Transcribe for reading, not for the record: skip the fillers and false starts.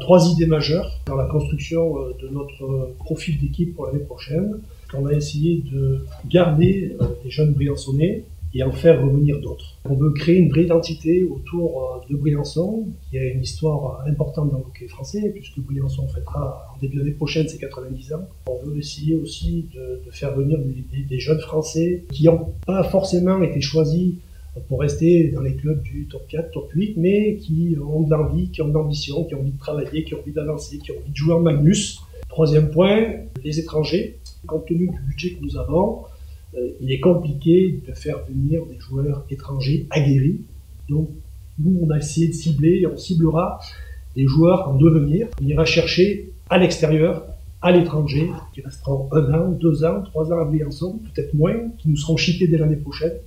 3 idées majeures dans la construction de notre profil d'équipe pour l'année prochaine. On a essayé de garder des jeunes Briançonnais et en faire revenir d'autres. On veut créer une vraie identité autour de Briançon, qui a une histoire importante dans le hockey français, puisque Briançon fêtera en début d'année prochaine ses 90 ans. On veut essayer aussi de faire venir des jeunes Français qui n'ont pas forcément été choisis pour rester dans les clubs du top 4, top 8, mais qui ont de l'envie, qui ont de l'ambition, qui ont envie de travailler, qui ont envie d'avancer, qui ont envie de jouer en Magnus. Troisième point, les étrangers. Compte tenu du budget que nous avons, il est compliqué de faire venir des joueurs étrangers aguerris. Donc, nous, on a essayé de cibler, et on ciblera des joueurs en devenir. On ira chercher à l'extérieur, à l'étranger, qui resteront 1 an, 2 ans, 3 ans à Briançon, peut-être moins, qui nous seront chippés dès l'année prochaine.